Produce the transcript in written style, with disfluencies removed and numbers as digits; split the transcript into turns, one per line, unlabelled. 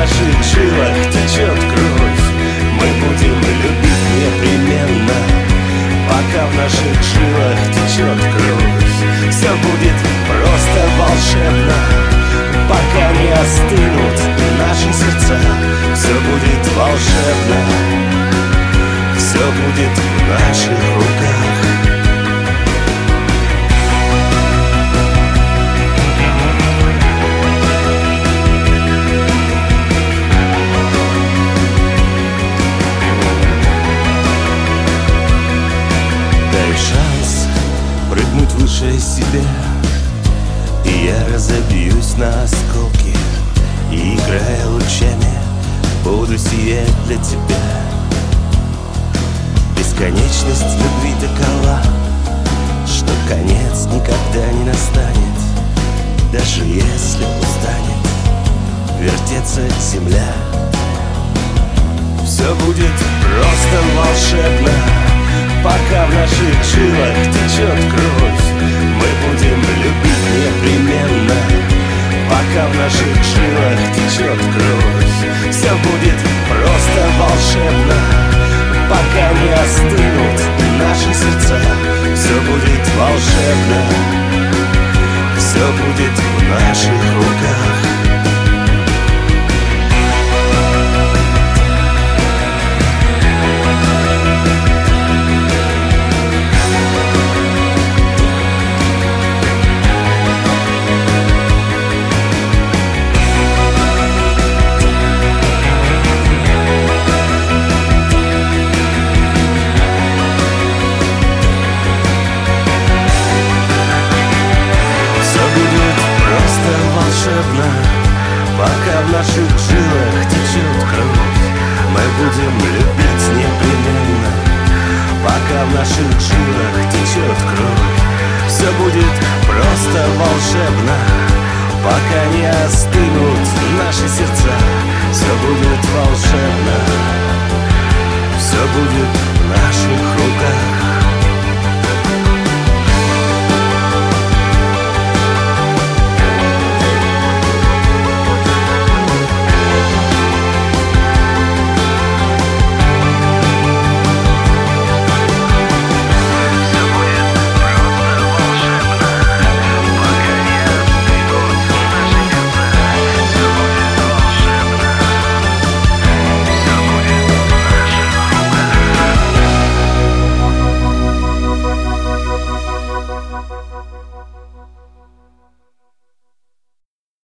наших жилах течет кровь, мы будем любить непременно. Пока в наших жилах течет кровь, все будет просто волшебно. Пока не остынут наши сердца, все будет волшебно. Все будет в наших руках. Дай шанс прыгнуть выше себя, и я разобьюсь на осколки, и, играя лучами, буду сиять для тебя. Бесконечность любви такова, что конец никогда не настанет, даже если устанет вертеться земля. Все будет просто волшебно. Пока в наших жилах течет кровь, мы будем любить непременно. Пока в наших жилах течет кровь, все будет просто волшебно. Пока не остынут наши сердца, все будет волшебно. Все будет в наших руках. Пока в наших жилах течет кровь, мы будем любить непременно. Пока в наших жилах течет кровь, все будет просто волшебно. Пока не остынут наши сердца, все будет волшебно. Все будет в наших руках.